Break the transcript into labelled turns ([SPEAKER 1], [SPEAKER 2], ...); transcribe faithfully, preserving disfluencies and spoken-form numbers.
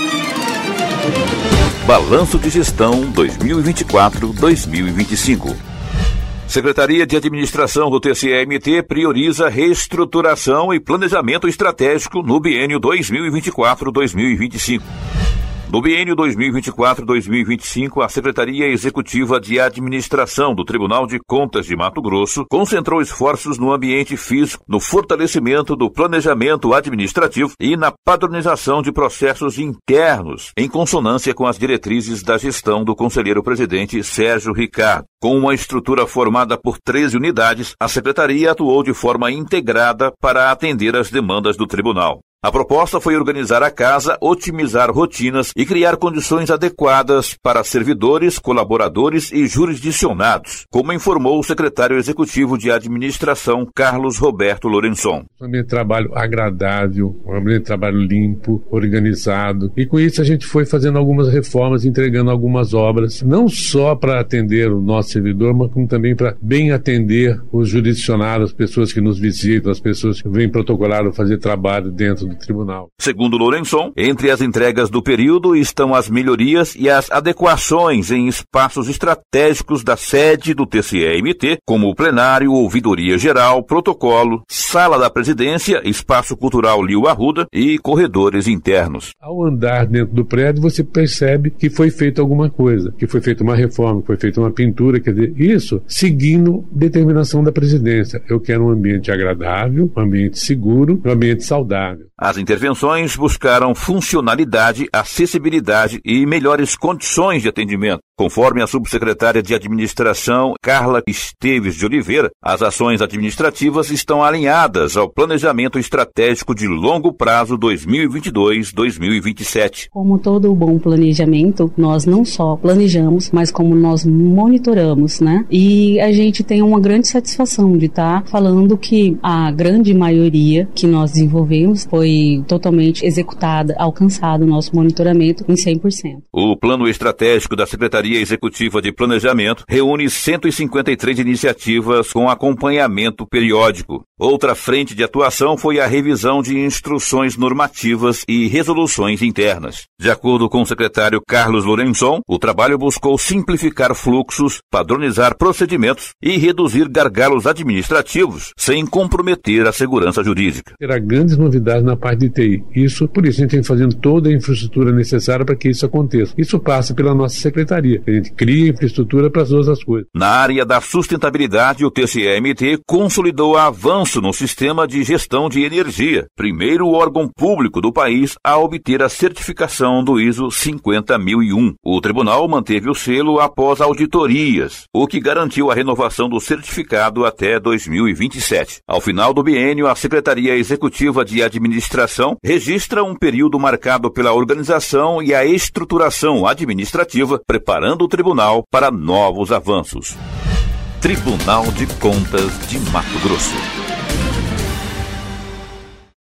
[SPEAKER 1] Balanço de Gestão dois mil e vinte e quatro a dois mil e vinte e cinco. Secretaria de Administração do T C E M T prioriza reestruturação e planejamento estratégico no biênio dois mil e vinte e quatro a dois mil e vinte e cinco. No biênio dois mil e vinte e quatro a dois mil e vinte e cinco, a Secretaria Executiva de Administração do Tribunal de Contas de Mato Grosso concentrou esforços no ambiente físico, no fortalecimento do planejamento administrativo e na padronização de processos internos, em consonância com as diretrizes da gestão do conselheiro-presidente Sérgio Ricardo. Com uma estrutura formada por treze unidades, a Secretaria atuou de forma integrada para atender às demandas do Tribunal. A proposta foi organizar a casa, otimizar rotinas e criar condições adequadas para servidores, colaboradores e jurisdicionados, como informou o secretário executivo de administração, Carlos Roberto Lourençon.
[SPEAKER 2] Um ambiente de trabalho agradável, um ambiente de trabalho limpo, organizado, e com isso a gente foi fazendo algumas reformas, entregando algumas obras, não só para atender o nosso servidor, mas como também para bem atender os jurisdicionados, as pessoas que nos visitam, as pessoas que vêm protocolar ou fazer trabalho dentro do tribunal.
[SPEAKER 1] Segundo Lourençon, entre as entregas do período estão as melhorias e as adequações em espaços estratégicos da sede do T C E M T, como o plenário, ouvidoria geral, protocolo, sala da presidência, espaço cultural Lio Arruda e corredores internos.
[SPEAKER 2] Ao andar dentro do prédio, você percebe que foi feita alguma coisa, que foi feita uma reforma, que foi feita uma pintura, quer dizer, isso seguindo determinação da presidência. Eu quero um ambiente agradável, um ambiente seguro, um ambiente saudável.
[SPEAKER 1] As intervenções buscaram funcionalidade, acessibilidade e melhores condições de atendimento. Conforme a subsecretária de Administração, Carla Esteves de Oliveira, as ações administrativas estão alinhadas ao planejamento estratégico de longo prazo dois mil e vinte e dois a dois mil e vinte e sete.
[SPEAKER 3] Como todo bom planejamento, nós não só planejamos, mas como nós monitoramos, né? E a gente tem uma grande satisfação de estar falando que a grande maioria que nós desenvolvemos foi totalmente executada, alcançado o nosso monitoramento em cem por cento.
[SPEAKER 1] O plano estratégico da Secretaria Executiva de Planejamento reúne cento e cinquenta e três iniciativas com acompanhamento periódico. Outra frente de atuação foi a revisão de instruções normativas e resoluções internas. De acordo com o secretário Carlos Lourençon, o trabalho buscou simplificar fluxos, padronizar procedimentos e reduzir gargalos administrativos, sem comprometer a segurança jurídica.
[SPEAKER 2] Terá grandes novidades na parte de T I. Isso, por isso a gente vem fazendo toda a infraestrutura necessária para que isso aconteça. Isso passa pela nossa secretaria. A gente cria infraestrutura para as outras coisas.
[SPEAKER 1] Na área da sustentabilidade, o T C E M T consolidou avanço no sistema de gestão de energia, primeiro órgão público do país a obter a certificação do I S O cinquenta mil e um. O tribunal manteve o selo após auditorias, o que garantiu a renovação do certificado até dois mil e vinte e sete. Ao final do biênio, a Secretaria Executiva de Administração registra um período marcado pela organização e a estruturação administrativa, preparando o tribunal para novos avanços. Tribunal de Contas de Mato Grosso.